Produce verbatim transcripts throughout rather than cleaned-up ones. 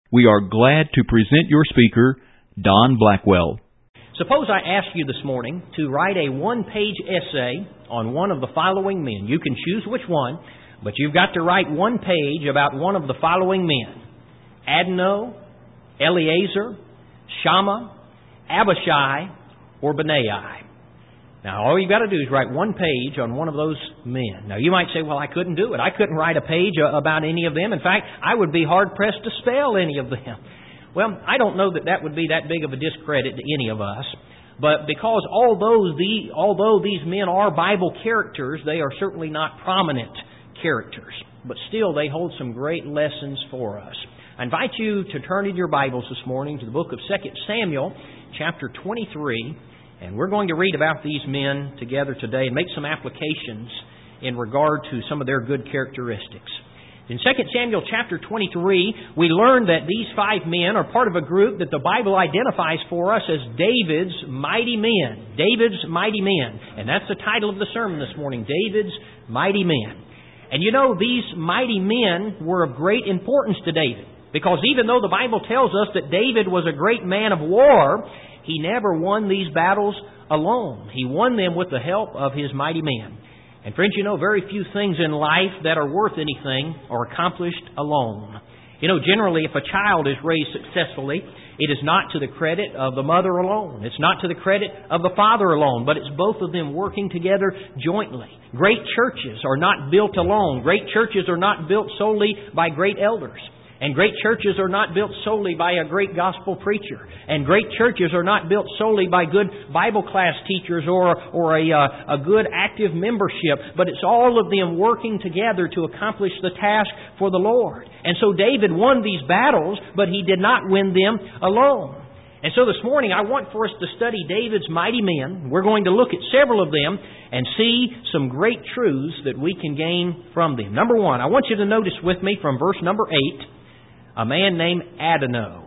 We are glad to present your speaker, Don Blackwell. Suppose I ask you this morning to write a one-page essay on one of the following men. You can choose which one, but you've got to write one page about one of the following men: Adno, Eleazar, Shammah, Abishai, or Benaiah. Now, all you've got to do is write one page on one of those men. Now, you might say, well, I couldn't do it. I couldn't write a page about any of them. In fact, I would be hard-pressed to spell any of them. Well, I don't know that that would be that big of a discredit to any of us. But because although, the, although these men are Bible characters, they are certainly not prominent characters. But still, they hold some great lessons for us. I invite you to turn in your Bibles this morning to the book of Second Samuel, chapter twenty-three. And we're going to read about these men together today and make some applications in regard to some of their good characteristics. In Second Samuel chapter twenty-three, we learn that these five men are part of a group that the Bible identifies for us as David's mighty men. David's mighty men. And that's the title of the sermon this morning, David's mighty men. And you know, these mighty men were of great importance to David, because even though the Bible tells us that David was a great man of war, he never won these battles alone. He won them with the help of his mighty men. And friends, you know, very few things in life that are worth anything are accomplished alone. You know, generally, if a child is raised successfully, it is not to the credit of the mother alone. It's not to the credit of the father alone, but it's both of them working together jointly. Great churches are not built alone. Great churches are not built solely by great elders. And great churches are not built solely by a great gospel preacher. And great churches are not built solely by good Bible class teachers or, or a, uh, a good active membership. But it's all of them working together to accomplish the task for the Lord. And so David won these battles, but he did not win them alone. And so this morning I want for us to study David's mighty men. We're going to look at several of them and see some great truths that we can gain from them. Number one, I want you to notice with me from verse number eight, a man named Adno.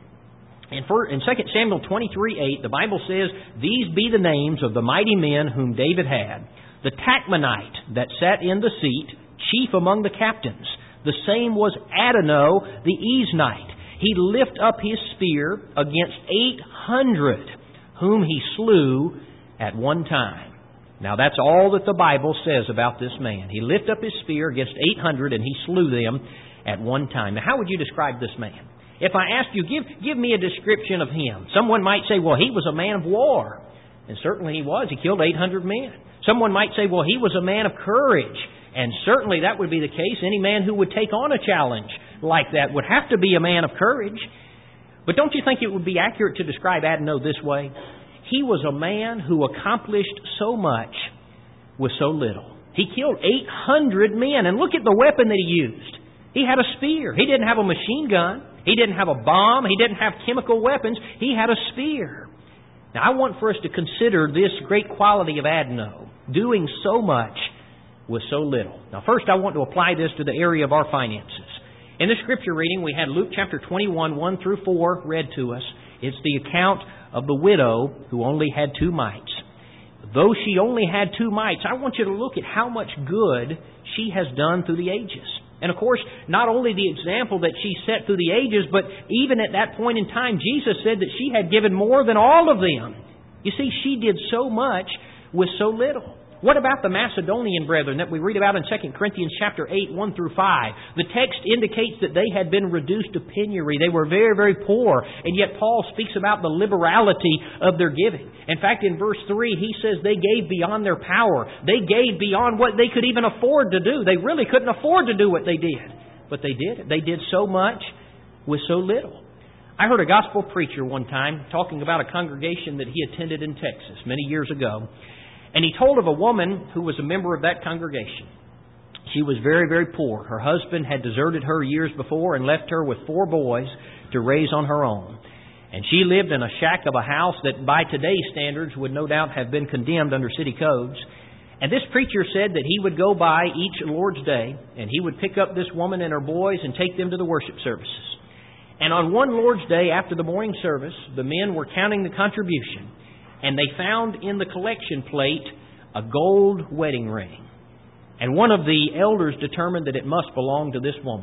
And for, in Second Samuel twenty-three eight, the Bible says, "These be the names of the mighty men whom David had. The Tachmonite that sat in the seat, chief among the captains. The same was Adno the Eznite. He lift up his spear against eight hundred, whom he slew at one time." Now that's all that the Bible says about this man. He lift up his spear against eight hundred and he slew them at one time. Now, how would you describe this man? If I asked you, give, give me a description of him. Someone might say, well, he was a man of war. And certainly he was. He killed eight hundred men. Someone might say, well, he was a man of courage. And certainly that would be the case. Any man who would take on a challenge like that would have to be a man of courage. But don't you think it would be accurate to describe Adno this way? He was a man who accomplished so much with so little. He killed eight hundred men. And look at the weapon that he used. He had a spear. He didn't have a machine gun. He didn't have a bomb. He didn't have chemical weapons. He had a spear. Now, I want for us to consider this great quality of Adno, doing so much with so little. Now, first, I want to apply this to the area of our finances. In the scripture reading, we had Luke chapter twenty-one, one through four read to us. It's the account of the widow who only had two mites. Though she only had two mites, I want you to look at how much good she has done through the ages. And of course, not only the example that she set through the ages, but even at that point in time, Jesus said that she had given more than all of them. You see, she did so much with so little. What about the Macedonian brethren that we read about in Second Corinthians chapter eight, one through five? The text indicates that they had been reduced to penury. They were very, very poor. And yet Paul speaks about the liberality of their giving. In fact, in verse three, he says they gave beyond their power. They gave beyond what they could even afford to do. They really couldn't afford to do what they did. But they did it. They did so much with so little. I heard a gospel preacher one time talking about a congregation that he attended in Texas many years ago. And he told of a woman who was a member of that congregation. She was very, very poor. Her husband had deserted her years before and left her with four boys to raise on her own. And she lived in a shack of a house that by today's standards would no doubt have been condemned under city codes. And this preacher said that he would go by each Lord's Day and he would pick up this woman and her boys and take them to the worship services. And on one Lord's Day after the morning service, the men were counting the contribution. And they found in the collection plate a gold wedding ring. And one of the elders determined that it must belong to this woman.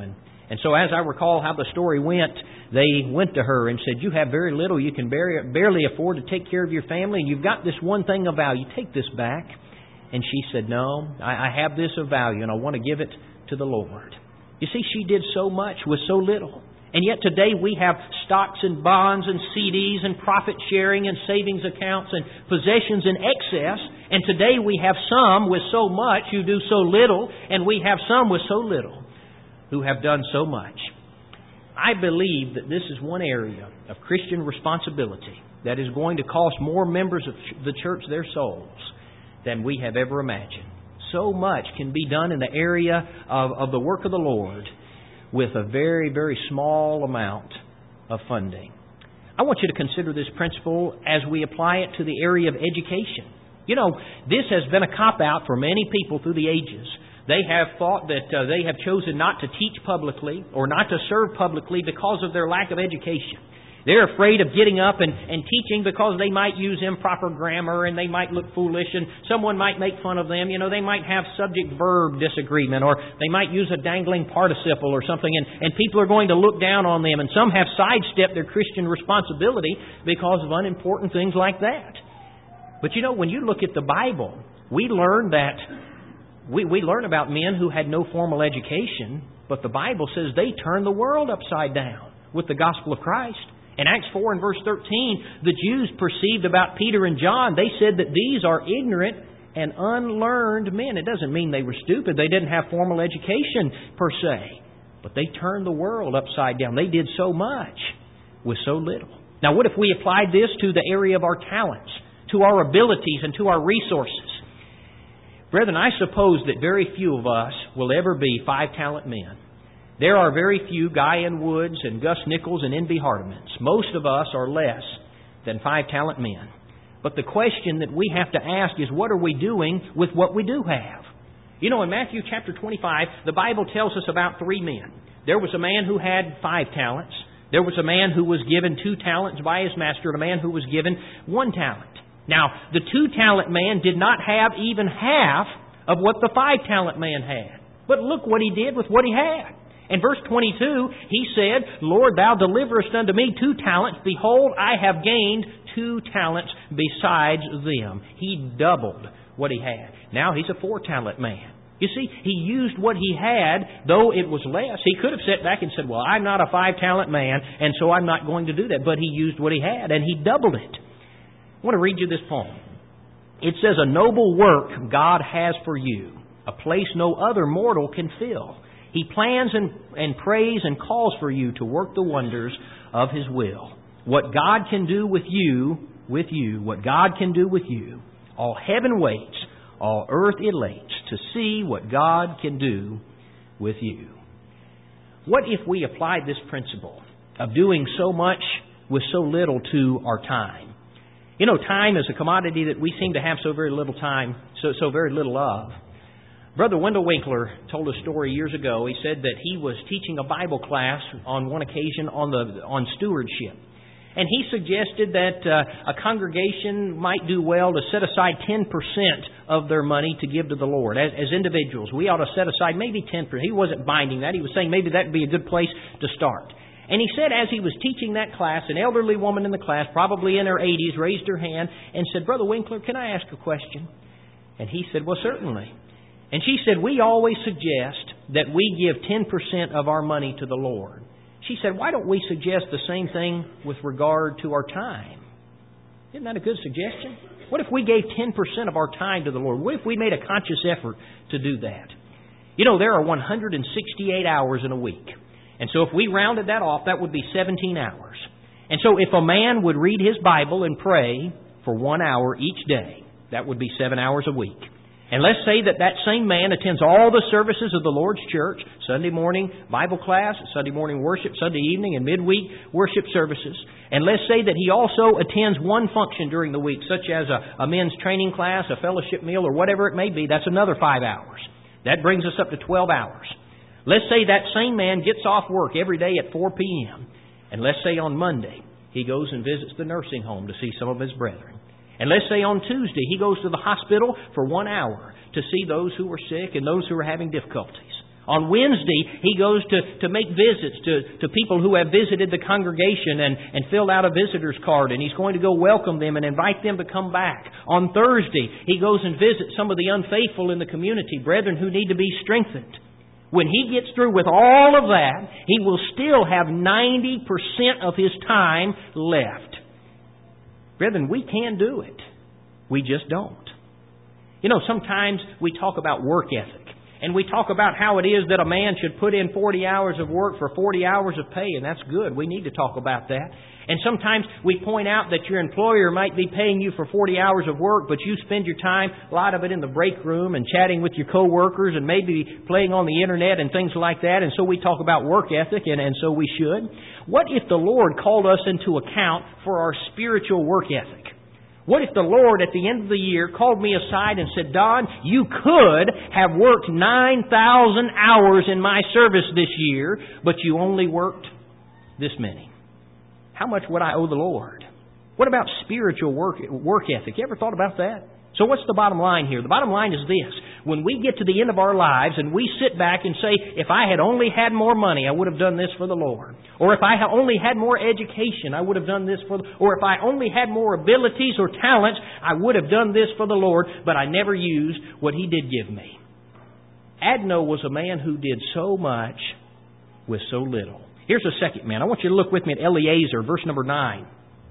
And so as I recall how the story went, they went to her and said, you have very little. You can barely afford to take care of your family. And you've got this one thing of value. Take this back. And she said, no, I have this of value and I want to give it to the Lord. You see, she did so much with so little. And yet today we have stocks and bonds and C Ds and profit sharing and savings accounts and possessions in excess. And today we have some with so much who do so little, and we have some with so little who have done so much. I believe that this is one area of Christian responsibility that is going to cost more members of the church their souls than we have ever imagined. So much can be done in the area of, of the work of the Lord with a very, very small amount of funding. I want you to consider this principle as we apply it to the area of education. You know, this has been a cop-out for many people through the ages. They have thought that uh, they have chosen not to teach publicly or not to serve publicly because of their lack of education. They're afraid of getting up and, and teaching because they might use improper grammar and they might look foolish and someone might make fun of them. You know, they might have subject-verb disagreement or they might use a dangling participle or something and, and people are going to look down on them. And some have sidestepped their Christian responsibility because of unimportant things like that. But you know, when you look at the Bible, we learn that we, we learn about men who had no formal education, but the Bible says they turned the world upside down with the gospel of Christ. In Acts four and verse thirteen, the Jews perceived about Peter and John, they said that these are ignorant and unlearned men. It doesn't mean they were stupid. They didn't have formal education per se. But they turned the world upside down. They did so much with so little. Now, what if we applied this to the area of our talents, to our abilities, and to our resources? Brethren, I suppose that very few of us will ever be five-talent men. There are very few Guy N. Woods and Gus Nichols and N B Hardemans. Most of us are less than five-talent men. But the question that we have to ask is, what are we doing with what we do have? You know, in Matthew chapter twenty-five, the Bible tells us about three men. There was a man who had five talents. There was a man who was given two talents by his master, and a man who was given one talent. Now, the two-talent man did not have even half of what the five-talent man had. But look what he did with what he had. In verse twenty-two, he said, Lord, thou deliverest unto me two talents. Behold, I have gained two talents besides them. He doubled what he had. Now he's a four-talent man. You see, he used what he had, though it was less. He could have sat back and said, well, I'm not a five-talent man, and so I'm not going to do that. But he used what he had, and he doubled it. I want to read you this poem. It says, a noble work God has for you, a place no other mortal can fill. He plans and, and prays and calls for you to work the wonders of His will. What God can do with you, with you, what God can do with you, all heaven waits, all earth elates to see what God can do with you. What if we applied this principle of doing so much with so little to our time? You know, time is a commodity that we seem to have so very little time, so, so very little of. Brother Wendell Winkler told a story years ago. He said that he was teaching a Bible class on one occasion on the on stewardship. And he suggested that uh, a congregation might do well to set aside ten percent of their money to give to the Lord. As, as individuals, we ought to set aside maybe ten percent. He wasn't binding that. He was saying maybe that would be a good place to start. And he said as he was teaching that class, an elderly woman in the class, probably in her eighties, raised her hand and said, Brother Winkler, can I ask a question? And he said, well, certainly. And she said, we always suggest that we give ten percent of our money to the Lord. She said, why don't we suggest the same thing with regard to our time? Isn't that a good suggestion? What if we gave ten percent of our time to the Lord? What if we made a conscious effort to do that? You know, there are one hundred sixty-eight hours in a week. And so if we rounded that off, that would be seventeen hours. And so if a man would read his Bible and pray for one hour each day, that would be seven hours a week. And let's say that that same man attends all the services of the Lord's church, Sunday morning Bible class, Sunday morning worship, Sunday evening and midweek worship services. And let's say that he also attends one function during the week, such as a, a men's training class, a fellowship meal, or whatever it may be. That's another five hours. That brings us up to twelve hours. Let's say that same man gets off work every day at four p.m. And let's say on Monday he goes and visits the nursing home to see some of his brethren. And let's say on Tuesday he goes to the hospital for one hour to see those who are sick and those who are having difficulties. On Wednesday, he goes to, to make visits to, to people who have visited the congregation and, and filled out a visitor's card, and he's going to go welcome them and invite them to come back. On Thursday, he goes and visits some of the unfaithful in the community, brethren who need to be strengthened. When he gets through with all of that, he will still have ninety percent of his time left. Brethren, we can do it. We just don't. You know, sometimes we talk about work ethic. And we talk about how it is that a man should put in forty hours of work for forty hours of pay. And that's good. We need to talk about that. And sometimes we point out that your employer might be paying you for forty hours of work, but you spend your time, a lot of it in the break room and chatting with your coworkers and maybe playing on the internet and things like that. And so we talk about work ethic, and, and so we should. What if the Lord called us into account for our spiritual work ethic? What if the Lord at the end of the year called me aside and said, Don, you could have worked nine thousand hours in my service this year, but you only worked this many? How much would I owe the Lord? What about spiritual work, work ethic? You ever thought about that? So what's the bottom line here? The bottom line is this. When we get to the end of our lives and we sit back and say, if I had only had more money, I would have done this for the Lord. Or if I had only had more education, I would have done this for the Lord. Or if I only had more abilities or talents, I would have done this for the Lord, but I never used what He did give me. Adno was a man who did so much with so little. Here's a second man. I want you to look with me at Eleazar, verse number nine.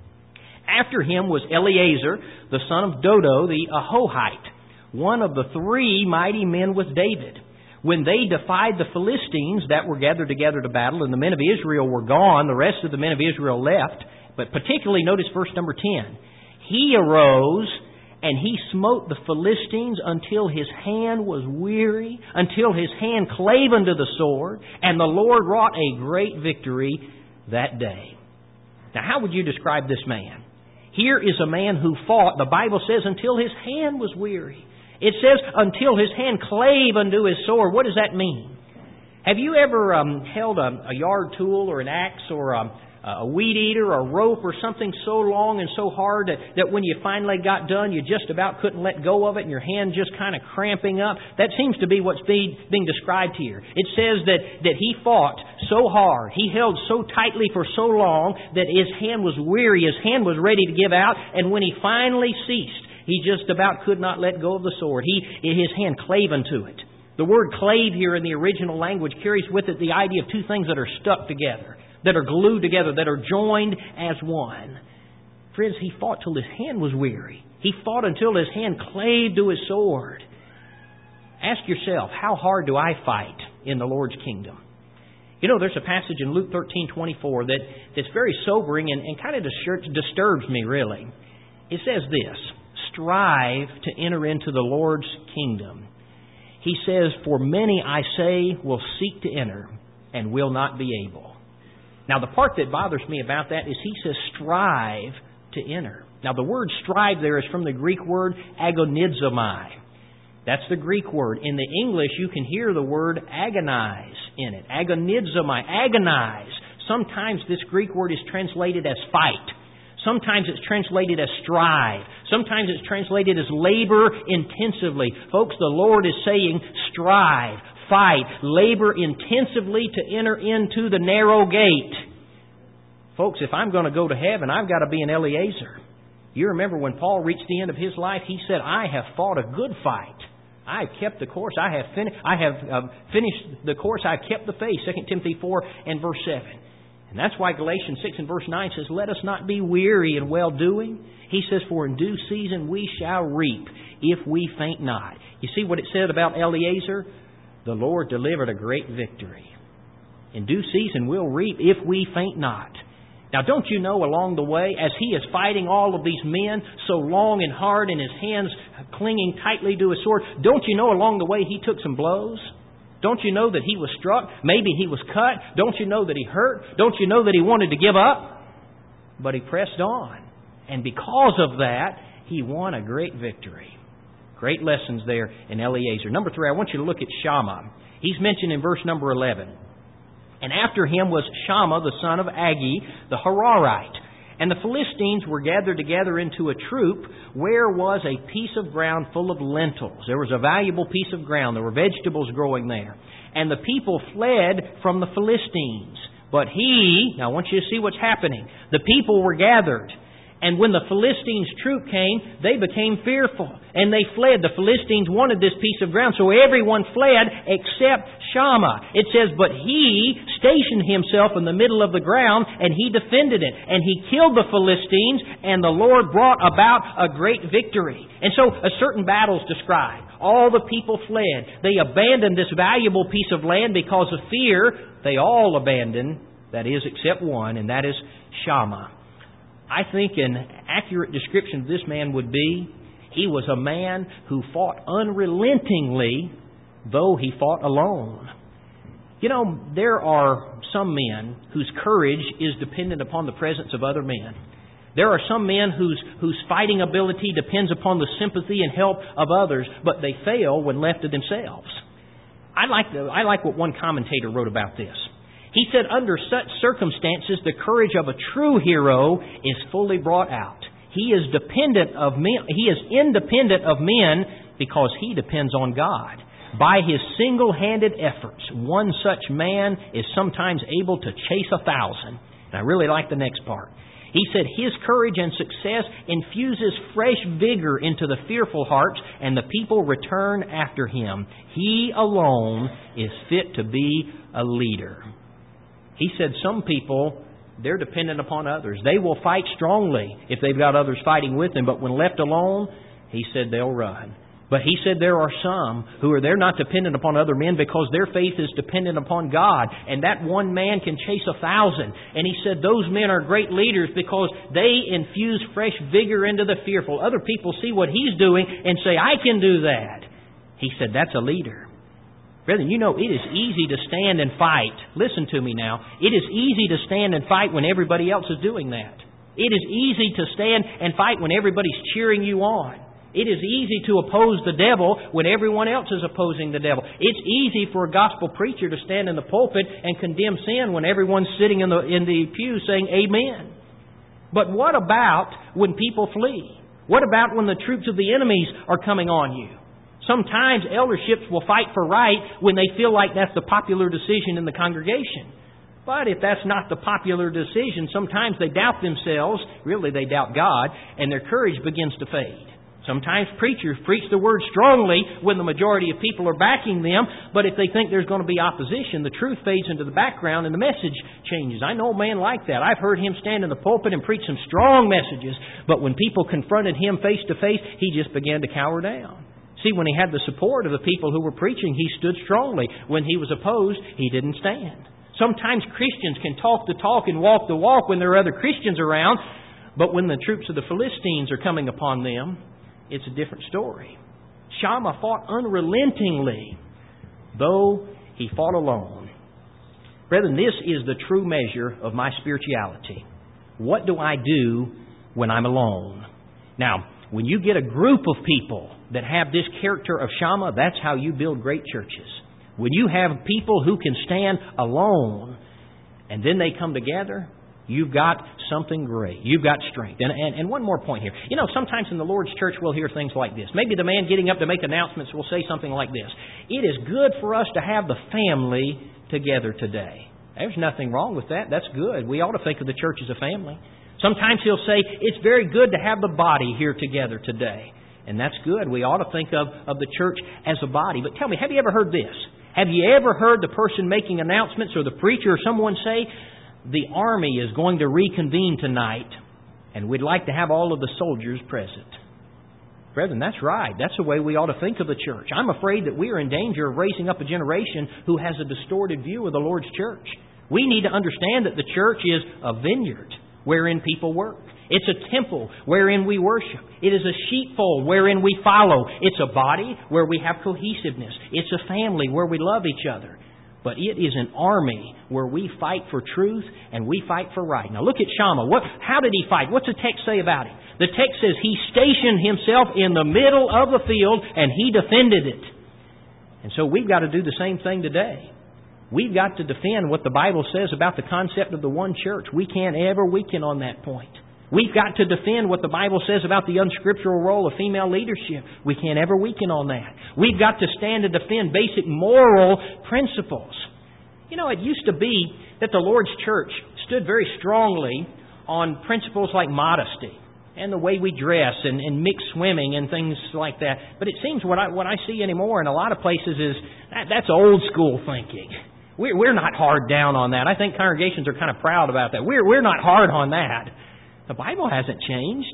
After him was Eleazar, the son of Dodo, the Ahohite, one of the three mighty men with David. When they defied the Philistines that were gathered together to battle, and the men of Israel were gone, the rest of the men of Israel left. But particularly notice verse number ten. He arose and he smote the Philistines until his hand was weary, until his hand clave unto the sword, and the Lord wrought a great victory that day. Now, how would you describe this man? Here is a man who fought, the Bible says, until his hand was weary. It says, until his hand clave unto his sword. What does that mean? Have you ever um, held a, a yard tool or an axe or a, a weed eater or a rope or something so long and so hard that, that when you finally got done, you just about couldn't let go of it and your hand just kind of cramping up? That seems to be what's being, being described here. It says that, that he fought so hard, he held so tightly for so long that his hand was weary, his hand was ready to give out, and when he finally ceased, he just about could not let go of the sword. He, his hand clave unto it. The word clave here in the original language carries with it the idea of two things that are stuck together, that are glued together, that are joined as one. Friends, he fought till his hand was weary. He fought until his hand clave to his sword. Ask yourself, how hard do I fight in the Lord's kingdom? You know, there's a passage in Luke thirteen twenty-four that, that's very sobering and, and kind of disturbs me, really. It says this, strive to enter into the Lord's kingdom. He says, for many, I say, will seek to enter and will not be able. Now, the part that bothers me about that is he says, strive to enter. Now, the word strive there is from the Greek word agonizomai. That's the Greek word. In the English, you can hear the word agonize in it. Agonizomai, agonize. Sometimes this Greek word is translated as fight. Sometimes it's translated as strive. Sometimes it's translated as labor intensively. Folks, the Lord is saying strive, fight, labor intensively to enter into the narrow gate. Folks, if I'm going to go to heaven, I've got to be an Eleazar. You remember when Paul reached the end of his life, he said, I have fought a good fight. I have kept the course. I have, fin- I have uh, finished the course. I have kept the faith. Second Timothy four and verse seven. And that's why Galatians six and verse nine says, let us not be weary in well-doing. He says, for in due season we shall reap if we faint not. You see what it said about Eleazar? The Lord delivered a great victory. In due season we'll reap if we faint not. Now, don't you know along the way, as he is fighting all of these men so long and hard and his hands clinging tightly to his sword, don't you know along the way he took some blows? Don't you know that he was struck? Maybe he was cut. Don't you know that he hurt? Don't you know that he wanted to give up? But he pressed on. And because of that, he won a great victory. Great lessons there in Eleazar. Number three, I want you to look at Shammah. He's mentioned in verse number eleven. And after him was Shammah, the son of Agi, the Hararite. And the Philistines were gathered together into a troop where was a piece of ground full of lentils. There was a valuable piece of ground. There were vegetables growing there. And the people fled from the Philistines. But he, now I want you to see what's happening. The people were gathered. And when the Philistines' troop came, they became fearful. And they fled. The Philistines wanted this piece of ground, so everyone fled except Shammah. It says, but he stationed himself in the middle of the ground, and he defended it. And he killed the Philistines, and the Lord brought about a great victory. And so a certain battle is described. All the people fled. They abandoned this valuable piece of land because of fear. They all abandoned, that is, except one, and that is Shammah. I think an accurate description of this man would be, he was a man who fought unrelentingly, though he fought alone. You know, there are some men whose courage is dependent upon the presence of other men. There are some men whose, whose fighting ability depends upon the sympathy and help of others, but they fail when left to themselves. I like, the, I like what one commentator wrote about this. He said, under such circumstances, the courage of a true hero is fully brought out. He is dependent of men. He is independent of men because he depends on God. By his single-handed efforts, one such man is sometimes able to chase a thousand. And I really like the next part. He said, his courage and success infuses fresh vigor into the fearful hearts, and the people return after him. He alone is fit to be a leader. He said some people, they're dependent upon others. They will fight strongly if they've got others fighting with them, but when left alone, he said they'll run. But he said there are some who are, they're not dependent upon other men because their faith is dependent upon God. And that one man can chase a thousand. And he said those men are great leaders because they infuse fresh vigor into the fearful. Other people see what he's doing and say, I can do that. He said that's a leader. Brethren, you know, it is easy to stand and fight. Listen to me now. It is easy to stand and fight when everybody else is doing that. It is easy to stand and fight when everybody's cheering you on. It is easy to oppose the devil when everyone else is opposing the devil. It's easy for a gospel preacher to stand in the pulpit and condemn sin when everyone's sitting in the, in the pew saying amen. But what about when people flee? What about when the troops of the enemies are coming on you? Sometimes elderships will fight for right when they feel like that's the popular decision in the congregation. But if that's not the popular decision, sometimes they doubt themselves, really they doubt God, and their courage begins to fade. Sometimes preachers preach the word strongly when the majority of people are backing them, but if they think there's going to be opposition, the truth fades into the background and the message changes. I know a man like that. I've heard him stand in the pulpit and preach some strong messages, but when people confronted him face to face, he just began to cower down. See, when he had the support of the people who were preaching, he stood strongly. When he was opposed, he didn't stand. Sometimes Christians can talk the talk and walk the walk when there are other Christians around, but when the troops of the Philistines are coming upon them, it's a different story. Shammah fought unrelentingly, though he fought alone. Brethren, this is the true measure of my spirituality. What do I do when I'm alone? Now, when you get a group of people that have this character of Shammah, that's how you build great churches. When you have people who can stand alone and then they come together, you've got something great. You've got strength. And, and, and one more point here. You know, sometimes in the Lord's church we'll hear things like this. Maybe the man getting up to make announcements will say something like this. It is good for us to have the family together today. There's nothing wrong with that. That's good. We ought to think of the church as a family. Sometimes he'll say, it's very good to have the body here together today. And that's good. We ought to think of, of the church as a body. But tell me, have you ever heard this? Have you ever heard the person making announcements or the preacher or someone say, the army is going to reconvene tonight and we'd like to have all of the soldiers present? Brethren, that's right. That's the way we ought to think of the church. I'm afraid that we are in danger of raising up a generation who has a distorted view of the Lord's church. We need to understand that the church is a vineyard wherein people work. It's a temple wherein we worship. It is a sheepfold wherein we follow. It's a body where we have cohesiveness. It's a family where we love each other. But it is an army where we fight for truth and we fight for right. Now look at Shammah. What, how did he fight? What's the text say about him? The text says he stationed himself in the middle of the field and he defended it. And so we've got to do the same thing today. We've got to defend what the Bible says about the concept of the one church. We can't ever weaken on that point. We've got to defend what the Bible says about the unscriptural role of female leadership. We can't ever weaken on that. We've got to stand and defend basic moral principles. You know, it used to be that the Lord's church stood very strongly on principles like modesty and the way we dress and, and mixed swimming and things like that. But it seems what I what I see anymore in a lot of places is that, that's old school thinking. We're, we're not hard down on that. I think congregations are kind of proud about that. We're, we're not hard on that. The Bible hasn't changed.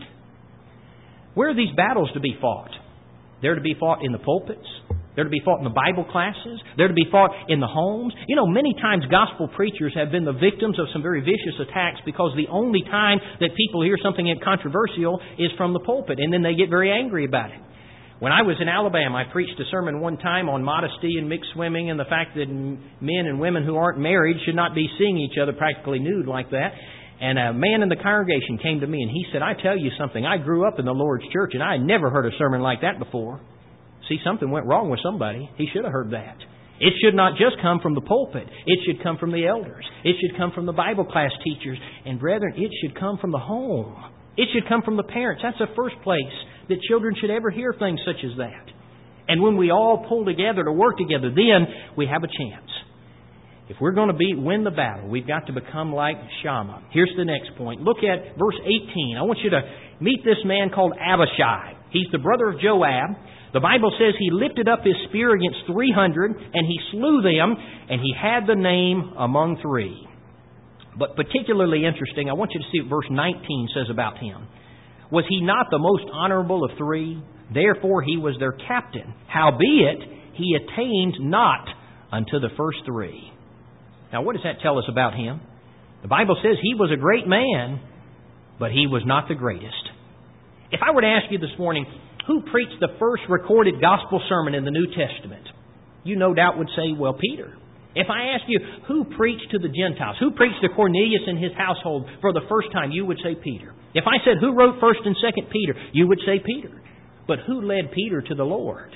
Where are these battles to be fought? They're to be fought in the pulpits. They're to be fought in the Bible classes. They're to be fought in the homes. You know, many times gospel preachers have been the victims of some very vicious attacks because the only time that people hear something controversial is from the pulpit, and then they get very angry about it. When I was in Alabama, I preached a sermon one time on modesty and mixed swimming and the fact that men and women who aren't married should not be seeing each other practically nude like that. And a man in the congregation came to me and he said, I tell you something, I grew up in the Lord's church and I had never heard a sermon like that before. See, something went wrong with somebody. He should have heard that. It should not just come from the pulpit. It should come from the elders. It should come from the Bible class teachers. And brethren, it should come from the home. It should come from the parents. That's the first place that children should ever hear things such as that. And when we all pull together to work together, then we have a chance. If we're going to be, win the battle, we've got to become like Shammah. Here's the next point. Look at verse eighteen. I want you to meet this man called Abishai. He's the brother of Joab. The Bible says he lifted up his spear against three hundred, and he slew them, and he had the name among three. But particularly interesting, I want you to see what verse nineteen says about him. Was he not the most honorable of three? Therefore he was their captain. Howbeit, he attained not unto the first three. Now, what does that tell us about him? The Bible says he was a great man, but he was not the greatest. If I were to ask you this morning, who preached the first recorded gospel sermon in the New Testament? You no doubt would say, well, Peter. If I ask you, who preached to the Gentiles? Who preached to Cornelius and his household for the first time? You would say Peter. If I said, who wrote first and second Peter? You would say Peter. But who led Peter to the Lord?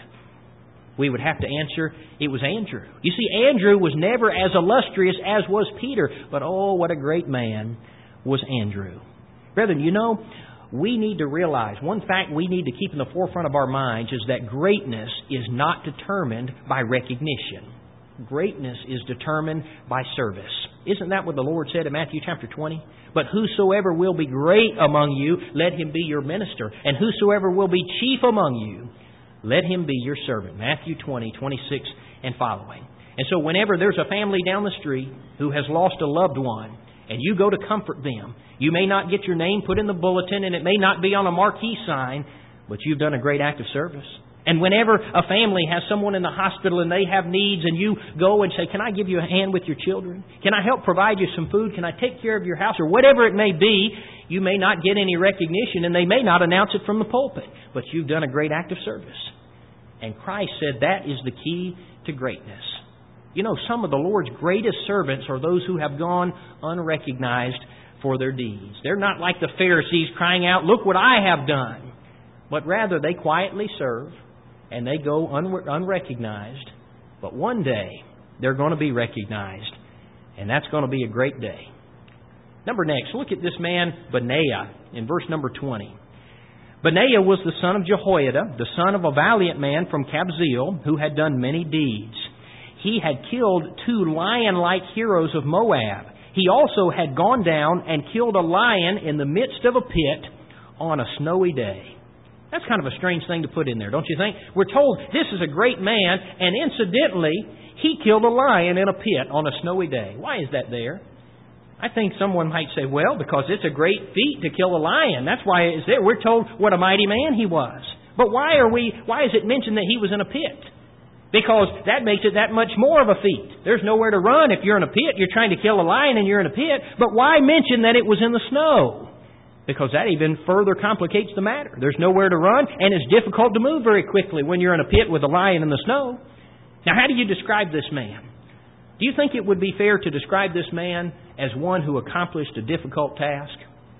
We would have to answer, it was Andrew. You see, Andrew was never as illustrious as was Peter. But oh, what a great man was Andrew. Brethren, you know, we need to realize, one fact we need to keep in the forefront of our minds is that greatness is not determined by recognition. Greatness is determined by service. Isn't that what the Lord said in Matthew chapter twenty? But whosoever will be great among you, let him be your minister. And whosoever will be chief among you, let him be your servant. Matthew twenty, twenty-six and following. And so whenever there's a family down the street who has lost a loved one, and you go to comfort them, you may not get your name put in the bulletin, and it may not be on a marquee sign, but you've done a great act of service. And whenever a family has someone in the hospital and they have needs, and you go and say, can I give you a hand with your children? Can I help provide you some food? Can I take care of your house? Or whatever it may be, you may not get any recognition, and they may not announce it from the pulpit, but you've done a great act of service. And Christ said that is the key to greatness. You know, some of the Lord's greatest servants are those who have gone unrecognized for their deeds. They're not like the Pharisees crying out, look what I have done. But rather, they quietly serve and they go un- unrecognized. But one day, they're going to be recognized. And that's going to be a great day. Number next, look at this man, Benaiah, in verse number twenty. Benaiah was the son of Jehoiada, the son of a valiant man from Kabzeel, who had done many deeds. He had killed two lion-like heroes of Moab. He also had gone down and killed a lion in the midst of a pit on a snowy day. That's kind of a strange thing to put in there, don't you think? We're told this is a great man, and incidentally, he killed a lion in a pit on a snowy day. Why is that there? I think someone might say, well, because it's a great feat to kill a lion. That's why it's there. We're told what a mighty man he was. But why are we? Why is it mentioned that he was in a pit? Because that makes it that much more of a feat. There's nowhere to run if you're in a pit. You're trying to kill a lion and you're in a pit. But why mention that it was in the snow? Because that even further complicates the matter. There's nowhere to run, and it's difficult to move very quickly when you're in a pit with a lion in the snow. Now, how do you describe this man? Do you think it would be fair to describe this man as one who accomplished a difficult task?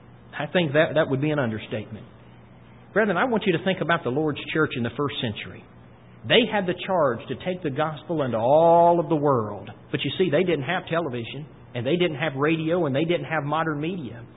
I think that, that would be an understatement. Brethren, I want you to think about the Lord's church in the first century. They had the charge to take the gospel into all of the world. But you see, they didn't have television, and they didn't have radio, and they didn't have modern media.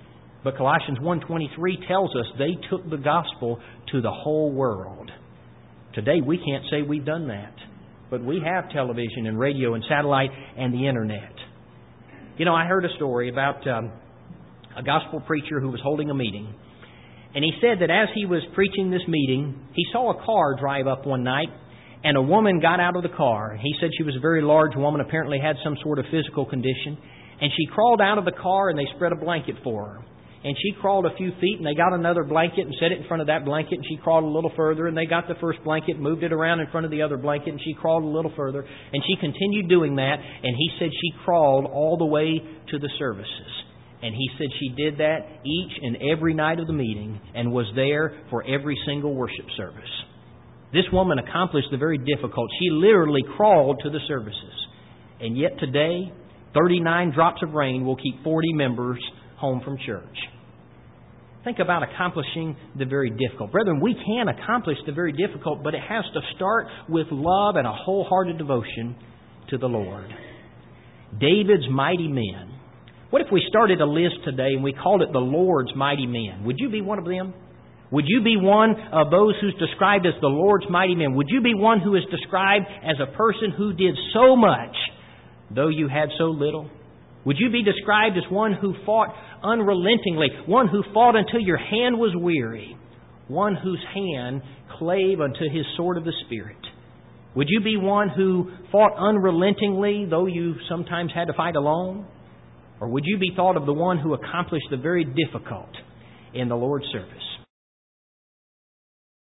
But Colossians one twenty-three tells us they took the gospel to the whole world. Today we can't say we've done that. But we have television and radio and satellite and the Internet. You know, I heard a story about um, a gospel preacher who was holding a meeting. And he said that as he was preaching this meeting, he saw a car drive up one night, and a woman got out of the car. He said she was a very large woman, apparently had some sort of physical condition. And she crawled out of the car, and they spread a blanket for her. And she crawled a few feet, and they got another blanket and set it in front of that blanket, and she crawled a little further, and they got the first blanket, moved it around in front of the other blanket, and she crawled a little further. And she continued doing that, and he said she crawled all the way to the services. And he said she did that each and every night of the meeting and was there for every single worship service. This woman accomplished the very difficult. She literally crawled to the services. And yet today, thirty-nine drops of rain will keep forty members home from church. Think about accomplishing the very difficult. Brethren, we can accomplish the very difficult, but it has to start with love and a wholehearted devotion to the Lord. David's mighty men. What if we started a list today and we called it the Lord's mighty men? Would you be one of them? Would you be one of those who's described as the Lord's mighty men? Would you be one who is described as a person who did so much, though you had so little? Would you be described as one who fought unrelentingly, one who fought until your hand was weary, one whose hand clave unto his sword of the Spirit? Would you be one who fought unrelentingly, though you sometimes had to fight alone? Or would you be thought of the one who accomplished the very difficult in the Lord's service?